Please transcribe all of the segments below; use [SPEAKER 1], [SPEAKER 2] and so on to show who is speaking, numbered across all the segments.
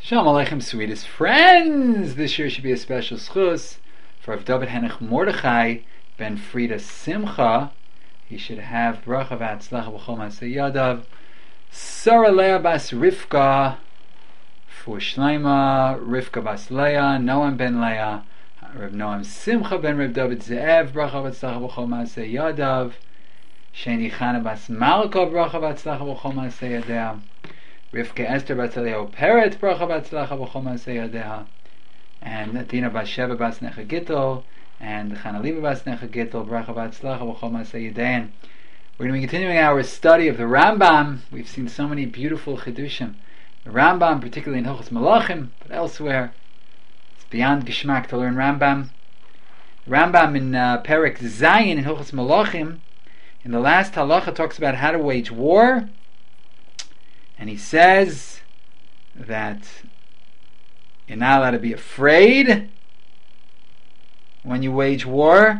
[SPEAKER 1] Shalom Aleichem, sweetest friends! This year should be a special schus for Rav David Henich Mordechai ben Frida Simcha. He should have bracha v'atzlacha b'chol ma'aseh yadav. Sarah Leah bas Rivka for Shleima, Rivka bas Leah, Noam ben Leah, Rav Noam Simcha ben Rav David Ze'ev, bracha v'atzlacha b'chol ma'aseh yadav. Sheni Chana bas Malka, bracha v'atzlacha b'chol ma'aseh yadav. Rivka Esther Bat Eliyahu Peret, bracha v'atzlacha b'chol ma'aseh yadeha, and Athena Bas Sheva Bas Necha Gittel, and Chanaliva Bas Necha Gittel, bracha v'atzlacha b'chol ma'aseh yadein. We're going to be continuing our study of the Rambam. We've seen so many beautiful chidushim. The Rambam, particularly in Hilchos Malachim, but elsewhere, it's beyond geschmack to learn Rambam. Rambam in Perek Zayin in Hilchos Malachim, in the last halacha, talks about how to wage war. And he says that you're not allowed to be afraid when you wage war.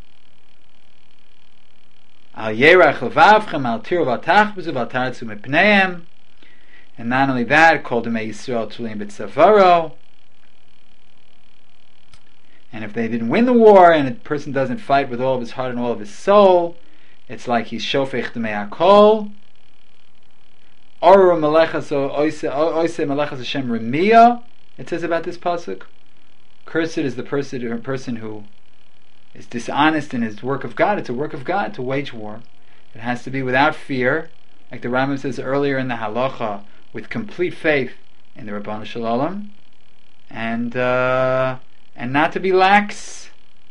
[SPEAKER 1] Al yerach levavchem al tiru v'atachbuzu v'ataratzu mipneihem. And not only that, called them Yisrael tulim b'tzavaro. And if they didn't win the war, and a person doesn't fight with all of his heart and all of his soul, it's like he's shofech d'mei hakol. It says about this pasuk, cursed is the person who is dishonest in his work of God. It's a work of God to wage war. It has to be without fear, like the Rambam says earlier in the halacha, with complete faith in the Rabbanu Shalom, and not to be lax.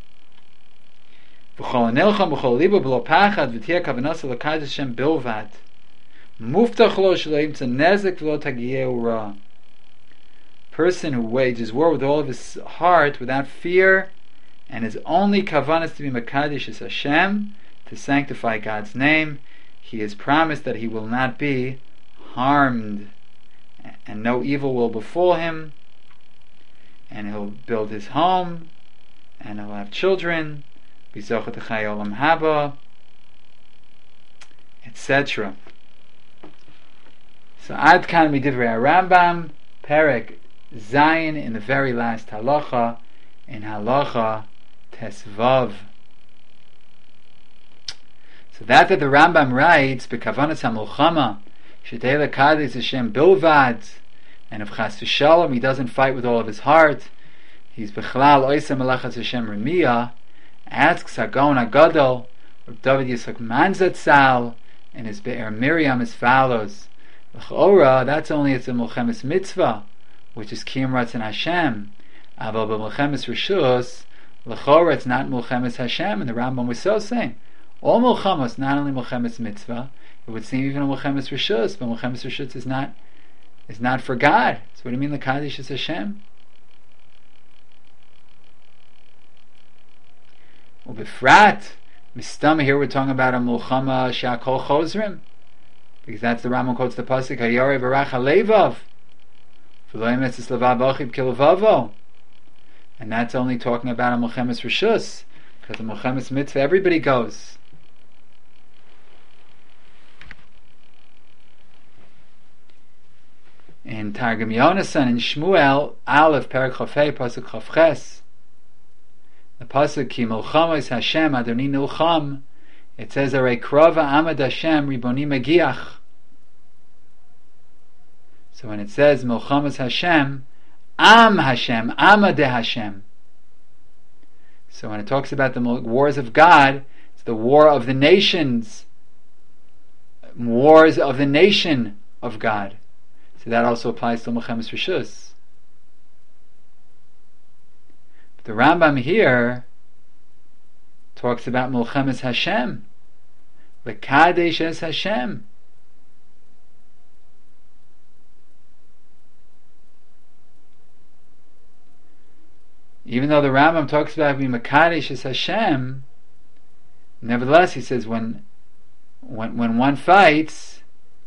[SPEAKER 1] Person who wages war with all of his heart, without fear, and his only kavanah to be Mekadesh is Hashem, to sanctify God's name, he is promised that he will not be harmed, and no evil will befall him, and he'll build his home, and he'll have children, B'zochot Chai Olam Haba, etc. So Ad Kan Midivrei Rambam, Perek Zayin, in the very last halacha, in halacha Tesvav. So that the Rambam writes, B'kavanas HaMilchama, Shetei L'Kadesh Hashem Bilvad, and if Chas V'Shalom he doesn't fight with all of his heart, he's B'chlal Oisem Melachas Hashem Remiyah, asks Hagon HaGadol, Rav David Yitzchak Manzatzal, in his Be'er Miriam as follows: L'chora, that's only it's a Milchemes Mitzvah, which is Kiyum Ratzon Hashem. Aval b'Milchemes Rishus, L'chora, it's not Milchemes Hashem, and the Rambam was so saying, all Milchamos, not only Milchemes Mitzvah, it would seem even a Milchemes Rishus, but Milchemes Rishus is not for God. So what do you mean L'Kadesh is Hashem? Ubefrat, Mistama, here we're talking about a Milchama Sha'akol Chozrim, because that's the Rambam quotes the pasuk Hayarei Barach Halevav V'lo Yemetzes Levav Ochib Kilvavo, and that's only talking about a Milchemes Rishus, because a Milchemes Mitzvah everybody goes. In Targum Yonasan in Shmuel Aleph Perek Chafei pasuk Chavches, the pasuk Ki Milchamos Hashem Adoni Nilcham, it says Arei Krova Amad Hashem Riboni Megiach. So when it says Milchamos Hashem, Hashem, Amad Hashem. So when it talks about the wars of God, it's the war of the nations, wars of the nation of God. So that also applies to Milchemes Rishus. The Rambam here talks about Milchemes Hashem, L'Kadesh es Hashem. Even though the Rambam talks about being Mekadesh es Hashem, nevertheless he says when one fights,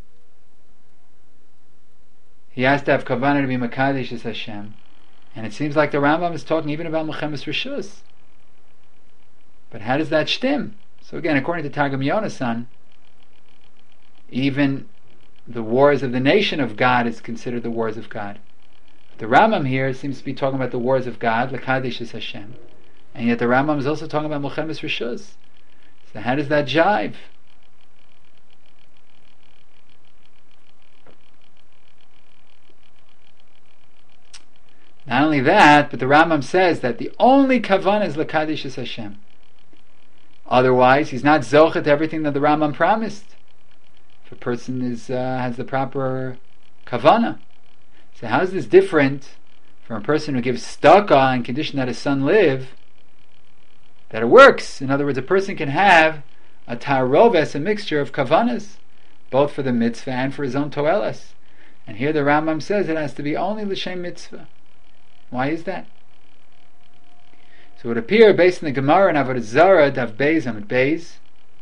[SPEAKER 1] he has to have kavanah to be Mekadesh es Hashem. And it seems like the Rambam is talking even about Milchemes Rishus. But how does that shtim? So again, according to Targum Yonasan, even the wars of the nation of God is considered the wars of God. The Rambam here seems to be talking about the wars of God, L'Kadesh is Hashem, and yet the Rambam is also talking about Milchemes Rishus. So how does that jive? Not only that, but the Rambam says that the only kavanah is L'Kadesh is Hashem. Otherwise, he's not zochet to everything that the Rambam promised. If a person has the proper kavanah. So how is this different from a person who gives tzedakah on condition that his son live, that it works? In other words, a person can have a taroves, a mixture of kavanas, both for the mitzvah and for his own toelas. And here the Rambam says it has to be only l'shem mitzvah. Why is that? So it would appear, based on the Gemara in Avodah Zarah, Dav Beis, Amud Beis,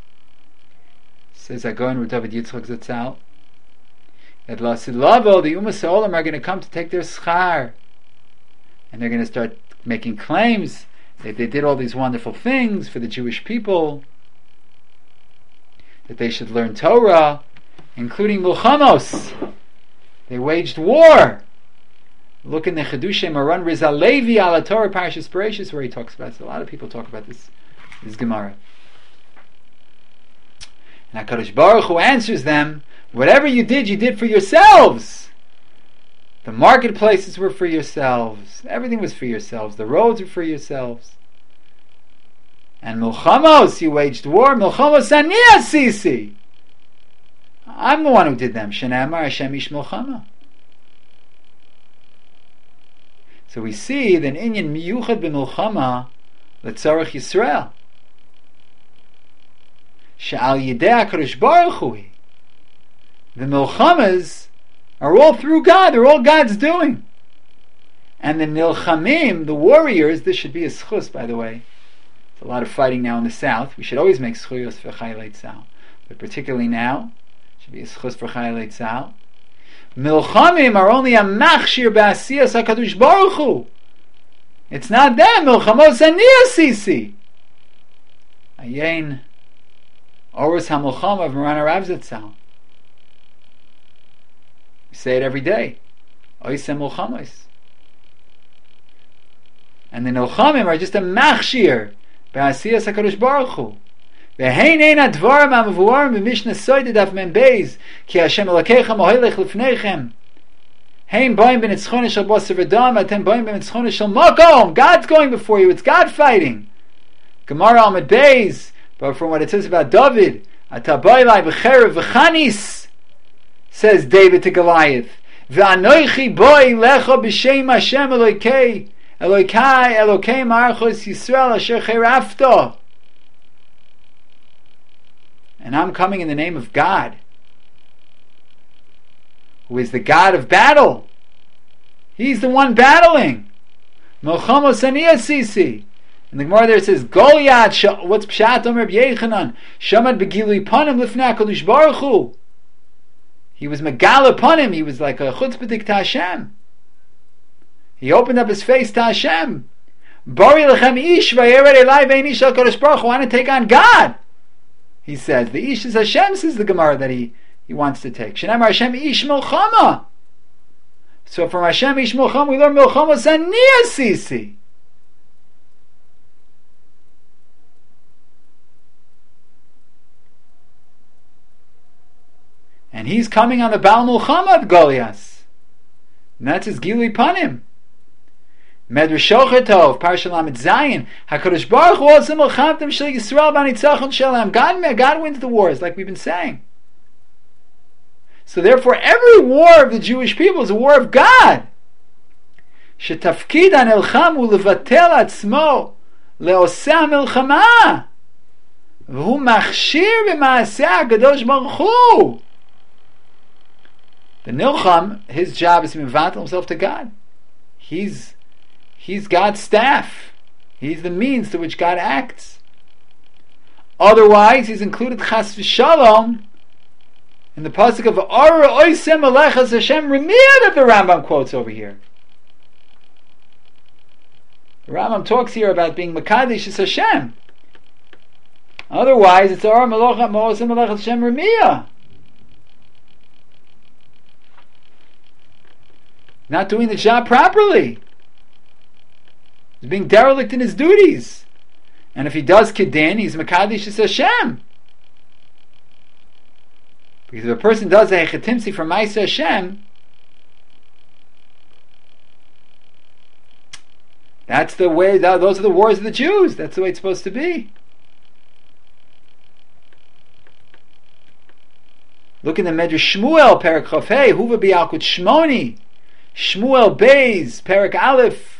[SPEAKER 1] says Agon with David Yitzchak Zatzal, that Lasilavo, the Umas Olam, are going to come to take their schar, and they're going to start making claims that they did all these wonderful things for the Jewish people, that they should learn Torah, including Milchamos. They waged war. Look in the Chedushay Maran Rizal Levi ala Torah Parashas Bereshis, where he talks about it. So a lot of people talk about this Gemara. And HaKadosh Baruch Hu answers them, whatever you did for yourselves. The marketplaces were for yourselves. Everything was for yourselves. The roads were for yourselves. And Milchamos, you waged war. Milchamos ani asisi. I'm the one who did them. Shenamar Hashem ish milchama. So we see that inyan miyuchad b'milchama letzarech Yisrael. She'al yidei HaKadosh Baruch Hu. The milchamas are all through God. They're all God's doing. And the nilchamim, the warriors, this should be a schus, by the way. There's a lot of fighting now in the south. We should always make schuyos for Chayalei Tzahal, but particularly now, it should be a schus for Chayalei Tzahal. Milchamim are only a machshir ba'asiyas HaKadosh Baruch Hu. It's not them. Milchamos ani asisi. Ayin Oros HaMilchama of Moran Harav Zatzal. We say it every day. Oisem Milchamos. And the Milchamim are just a machshir ba'asiyas HaKadosh Baruch Hu. V'hein ein advarim ha'mevuarim b'mishnah soida daf mem beis ki Hashem Elokeichem ohelech lifneichem hein boim b'nitzchonish shel basar v'dam atem boim b'nitzchonish shel makom. God's going before you. It's God fighting. Gemara Amud Beis, but from what it says about David, atabaylai b'cherev v'chanis, says David to Goliath, v'anoichi boi lecha b'shem Hashem Elokei Elokai Elokei Marchos Yisrael asher cherafta. And I'm coming in the name of God, who is the God of battle. He's the one battling. Milchamos ani asisi. And the Gemara there says, Goliath, what's Pshat Omer B'Yechanan? Shamad Begilui Panim Lifnei HaKadosh Baruch Hu. He was Megala Panim. He was like a chutzpahdik to Hashem. He opened up his face to Hashem. Bari Lechem Ish Vayered Elai Ve'ini Shel HaKadosh Baruch Hu. I want to take on God. He says, the Ish is Hashem, says the Gemara, that he wants to take. Shenamar Hashem Ish Milchama. So from Hashem Ish Milchama, we learn Milchamos ani asisi. And he's coming on the Baal Milchama of Goliath. And that's his Gilui Panim. Medrash Shochetov, Parashat Lamed Zayin, HaKadosh Baruch Hu Osim Milchamtem Shel Yisrael B'Nitzachon Shalem. God wins the wars, like we've been saying. So therefore, every war of the Jewish people is a war of God. Shetafkid HaNelcham Hu Levatel Atzmo Leoseh HaMilchama V'hu Machshir B'Maaseh HaKadosh Baruch Hu. The Nilcham, his job is to mevatel himself to God. He's God's staff. He's the means to which God acts. Otherwise, he's included chas v'shalom in the pasuk of Ara Oisem Alechas Hashem Remiyah that the Rambam quotes over here. The Rambam talks here about being Makadesh is Hashem. Otherwise, it's Ara Oisem Alechas Hashem Remiyah. not doing the job properly. He's being derelict in his duties. And if he does Kedin, he's Mekadesh es Hashem. Because if a person does a Hechetimsi for Ma'aseh Hashem, that's the way, those are the wars of the Jews. That's the way it's supposed to be. Look in the Medrash Shmuel, Perek Chafei, Huva B'Yalkut Shmoni, Shmuel Beis, Perek Aleph,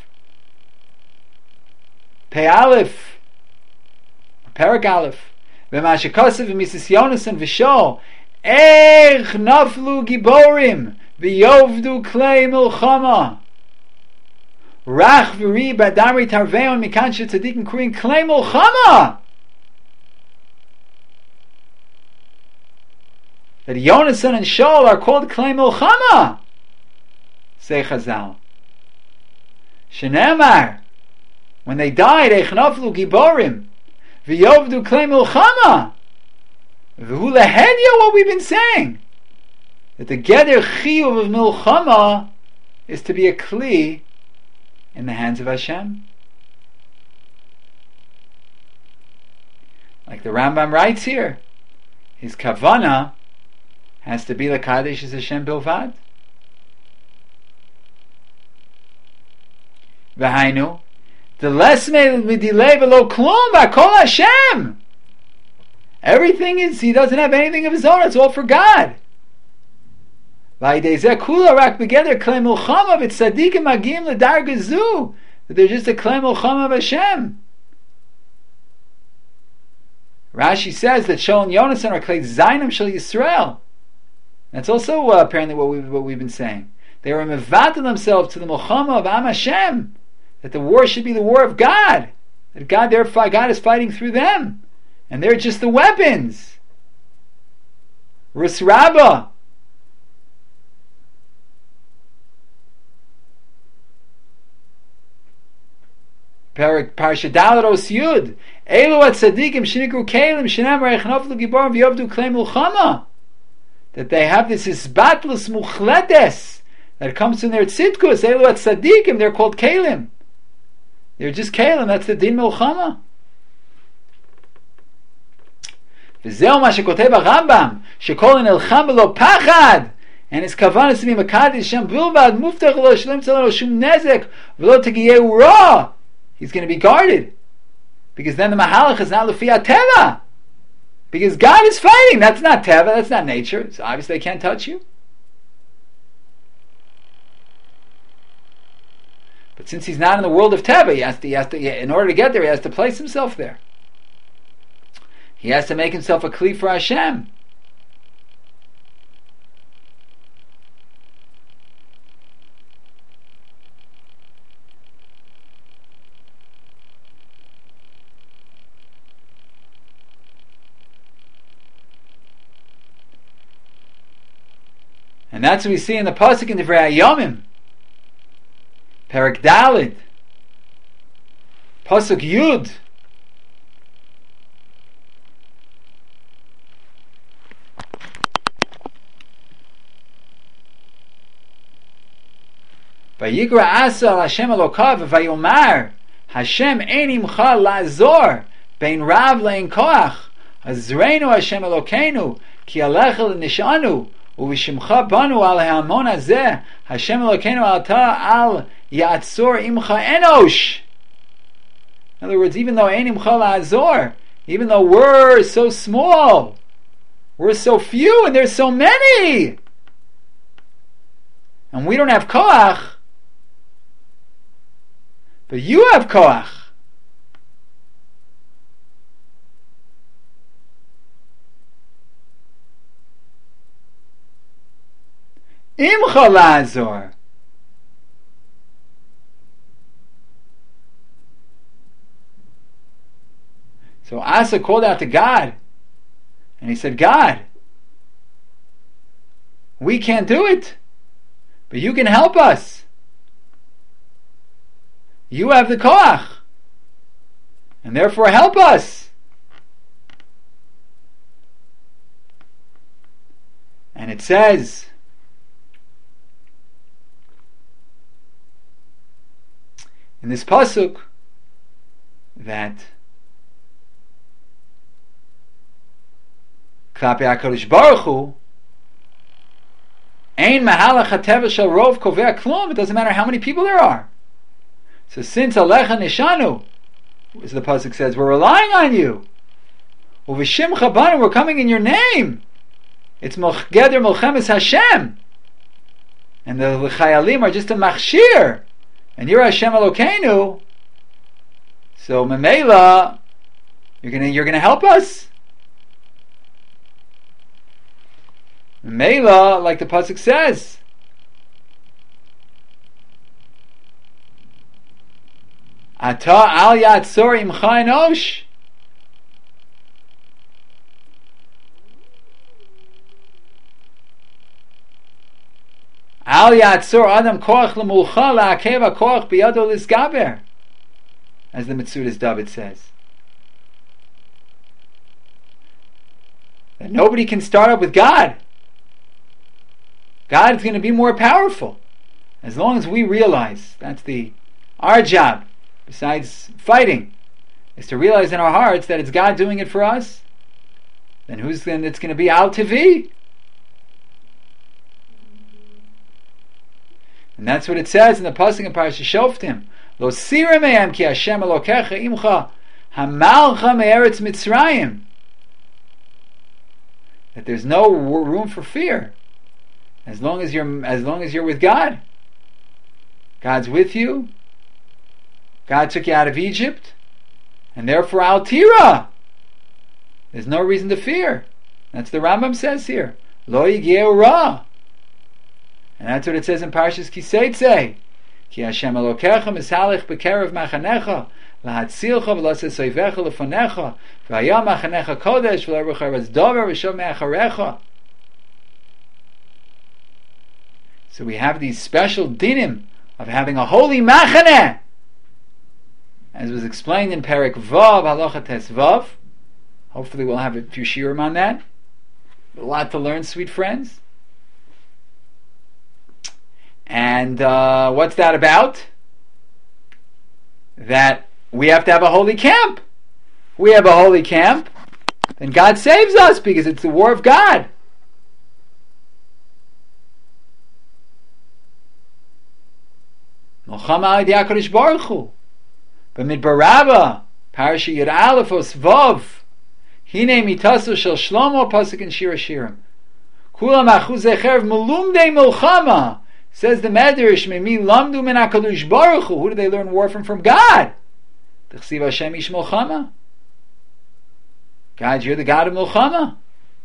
[SPEAKER 1] Pei Aleph, Perek Aleph, V'mashakasav V'misis Yonasan V'shol, Ech Naflu Giborim, V'yovdu Klei Milchama, Rach V'ri Badamri Tarveon Mikan Shetzadikim Kruin Klei Milchama. That Yonasan and Shaul are called Klei Milchama, say Chazal. Shenemar, when they died, Ech Naflu Giborim, V'yovdu Klei Milchama. V'hu Lehedya, what we've been saying, that the Geder Chiyuv of Milchama is to be a Kli in the hands of Hashem. Like the Rambam writes here, his Kavana has to be L'Kadesh es Hashem Bilvad. V'hainu, the lesme midilei v'lo klum v'akol Hashem. Everything is, he doesn't have anything of his own, it's all for God. That they're just a klei milchama of Hashem. Rashi says that Shaul and Yonasan are klei zaynim shel Yisrael. That's also apparently what we've been saying. They were mevatel themselves to the milchama of Am Hashem, that the war should be the war of God, that God is fighting through them, and they're just the weapons. Rus Rabbah. Parsha Dalet Os Yud, Elu at Tzadikim Shinikru Kelim Shinam Reich Naflu Giborim V'yovdu Klei Milchama, that they have this isbatlus muchletes that comes from their tzidkus. Elu at Tzadikim, they're called Kelim. They're just Kelim. That's the din Milchama. V'zeu ma shekotev HaRambam shekol nilcham b'lo pachad. And his kavanah to be Mekadesh Hashem bilvad muftach lo shlim tzalon shum nezek v'lo tegiyeu ra. He's going to be guarded, because then the Mahalach is not Lefiyat Teva, because God is fighting. That's not Teva, that's not nature, so obviously they can't touch you. But since he's not in the world of Teva, he has to, in order to get there, he has to place himself there. He has to make himself a Kli for Hashem. And that's what we see in the pasuk in Divrei Hayomim, Perek Dalet, pasuk Yud. Vayikra Asa al Hashem Elokav vayomar Hashem ein imcha la'azor bein rav le'in koach azreinu Hashem Elokeinu ki alecha l'nishanu uvishimcha banu al ha'amon hazeh Hashem Elokeinu alta al ya'atzor imcha enosh. In other words, even though ein imcha la'azor, even though we're so small, we're so few and there's so many, and we don't have koach, but you have koach. Imcha la'azor. So Asa called out to God, and he said, God, we can't do it, but you can help us. You have the koach, and therefore help us. And it says in this pasuk that Klapi HaKadosh Baruch Hu Ein Mahalach HaTeva Shel Rov Kovea Klum. It doesn't matter how many people there are. So since Alecha Nishanu, as the pasuk says, we're relying on you. Uv'shimcha banu, we're coming in your name. It's Geder Milchemes Hashem. And the Chayalim are just a machshir. And you're Hashem Elokeinu. So Memela, you're gonna help us. Memela, like the pasuk says, Ata al yatzor imcha enosh. Al yatzor adam koach lemulcha la'akev koach biyado lisgaber, as the Metzudas David says. That nobody can start up with God. God is going to be more powerful. As long as we realize that's our job, besides fighting, is to realize in our hearts that it's God doing it for us, then it's going to be Al Tivi. And that's what it says in the pasuk in Parashat Shoftim. Lo sira me'em ki Hashem Elokecha imcha hamalcha me'eretz Mitzrayim. That there's no room for fear as long as you're with God. God's with you. God took you out of Egypt, and therefore Al Tira. There's no reason to fear. That's the Rambam says here. Lo yigeu ra. And that's what it says in Parshas Kiseitze. Ki Hashem Elokecha misalech bekerev machanecha lahatzilcha v'lasesoivecha lefanecha v'haya machanecha kodesh v'lerucharetz dover v'shov me'acharecha. So we have these special dinim of having a holy machaneh, as was explained in Perek Vav, Halacha Tes Vav. Hopefully we'll have a few shiurim on that. A lot to learn, sweet friends. And what's that about? That we have to have a holy camp. We have a holy camp, then God saves us, because it's the war of God. Milchama al HaKadosh Baruch Hu. B'midbar Rabbah, Parasha Yud Aleph Vav, Hine mitaso shel Shlomo, pasuk in Shir Hashirim. Kulam achuzei cherv melumdei milchama. Says the Medrash, Memi lamdu min HaKadosh Baruch Hu. Who did they learn war from? From God. T'chsiv Hashem ish milchama. God, you're the God of milchama.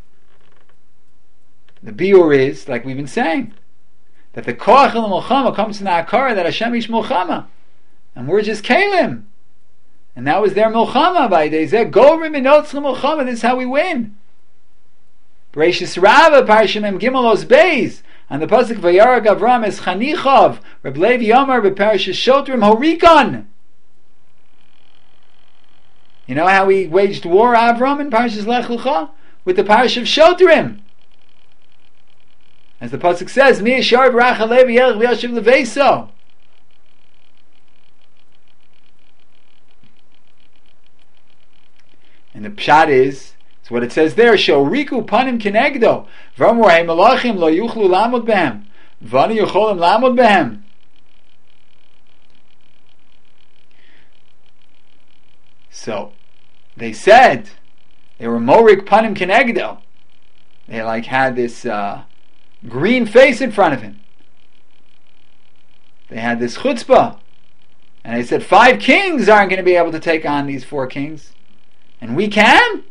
[SPEAKER 1] The biur is, like we've been saying, that the koach el milchama comes from the akara that Hashem ish milchama, and we're just kalim, and that was their milchama by Deizeh Govrim and Notzcha milchama. This is how we win. Bereshis Rabbah, Parashim Mem Gimel Os Beis, and the pasuk Vayarag Avram es Chanichav, Reb Levi Yomar beParashas Shotrim Horikon. You know how we waged war, Avram, in Parashas Lech Lecha? With the Parash of Shotrim. As the pasuk says, Mi Yishar B'rach Halevi Yelech V'yashiv Leveso. And the pshat is, it's what it says there, Shoriku panim kenegdo, v'amor hey malachim lo yuchlu lamod behem, v'ani yucholim lamod behem. So, they said, they were morik panim kenegdo. They had this green face in front of him. They had this chutzpah. And they said 5 kings aren't going to be able to take on these 4 kings. And we can?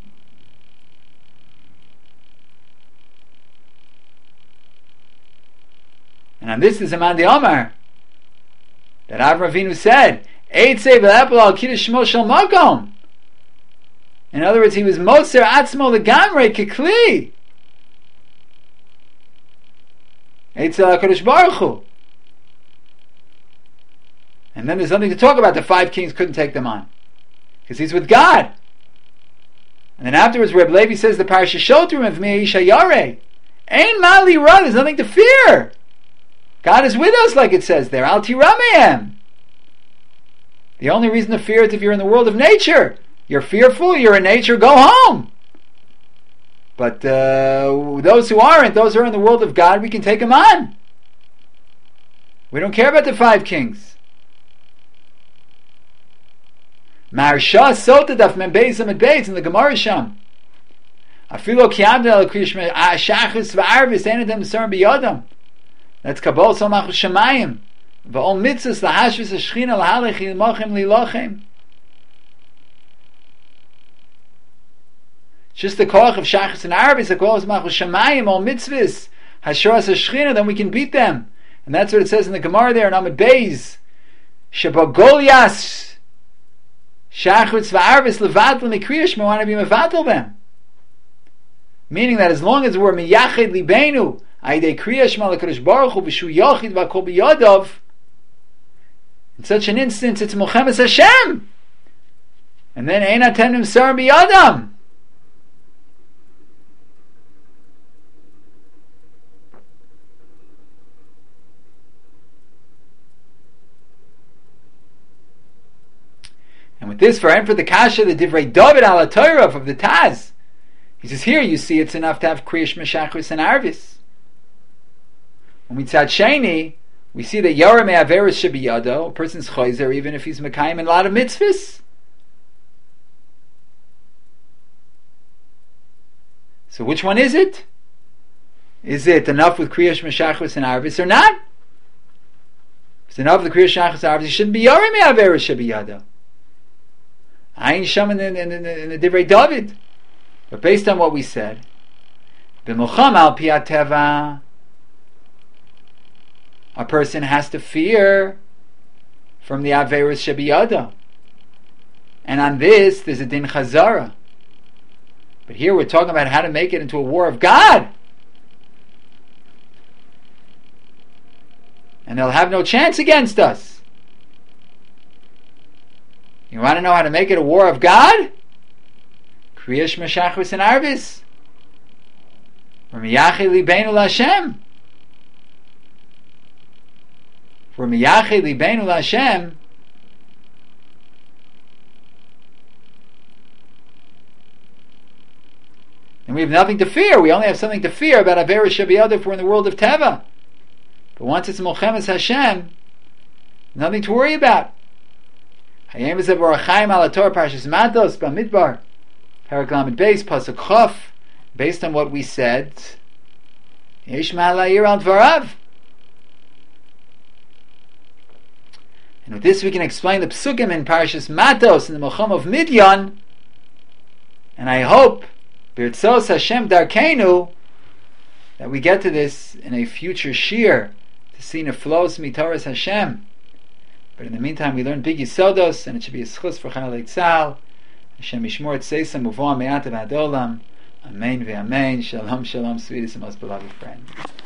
[SPEAKER 1] And on this is Aman de Omar that Avraham Avinu said, Eitzei v'lepel al kiddush shmo shel makom. In other words, he was moser atzmo legamrei kekli. Eitzei HaKadosh Baruch Hu. And then there's nothing to talk about. The 5 kings couldn't take them on, because he's with God. And then afterwards, Reb Levi says the Parasha Shotrim of Me'ah Yishayare. Ein mali ra, there's nothing to fear. God is with us, like it says there. Al tiramehem. The only reason to fear is if you're in the world of nature. You're fearful, you're in nature, go home. But those who aren't, those who are in the world of God, we can take them on. We don't care about the 5 kings. Maharsha Sota Daf Mem Beis Amud Beis in the Gemara Sham. Afilo Kiamda Al Krishma Shachris V'Arvis Enedem Sarim B'Yodam. That's Kabbalah Salmachus Shemayim. V'ol Mitzvahs Lahashvis Hashchina Lahalech Yilmochem Lilochem. Just the koach of Shachris and Arvis, the Kabbalah Salmachus Shemayim, all Mitzvahs Hashuras Hashchina, then we can beat them. And that's what it says in the Gemara there in Amud Beis. Sheba Goliath Shachritz v'arvis levatl mikriyash, we want to be mevatl them. Meaning that as long as we're miyached libenu, aydei kriyash malakadosh baruch hu b'shu yachid v'akol b'yadav, in such an instance it's Mochemes Hashem, and then ein atenim sar b'yadam. And with this, for the kasha, the divrei David ala Torah of the Taz, he says here you see it's enough to have kriyash meshachris and arvis. When mitzad sheni, we see that yoreh me'averis shebiyado, a person's chayzer even if he's mekayim in a lot of mitzvahs. So which one is it? Is it enough with kriyash meshachris and arvis or not? If it's enough with the kriyash meshachris and arvis, it shouldn't be yoreh me'averis shebiyado. Ayin Sham in the Divrei David. But based on what we said, b'milchama al pi hateva, a person has to fear from the averos shebiyado, and on this there's a din chazara. But here we're talking about how to make it into a war of God, and they'll have no chance against us. You want to know how to make it a war of God? Kriyash meshachris and arvis. Miyachi libeinu l'Hashem. For miyachi libeinu l'Hashem, and we have nothing to fear. We only have something to fear about Averis Shabiyad if we're in the world of Teva. But once it's Mochemes Hashem, nothing to worry about. Hayem is Eber Chaim ala Torah Parshas Matos Bamidbar Parak Lamed Beis Pasuk Chof. Based on what we said, Yesh Ma'alayir al Dvarav. And with this we can explain the Psukim in Parshas Matos in the Melchama of Midyan. And I hope B'Ritzos Hashem Darkeinu that we get to this in a future shir to see Neflos Mitoras Hashem. But in the meantime, we learn big Yisodos, and it should be a schus for Chayalei Tzal. Hashem Yishmor Tzeisa Muvoa Me'atav Adolam. Amen ve'amen. Shalom, shalom, sweetest and most beloved friend.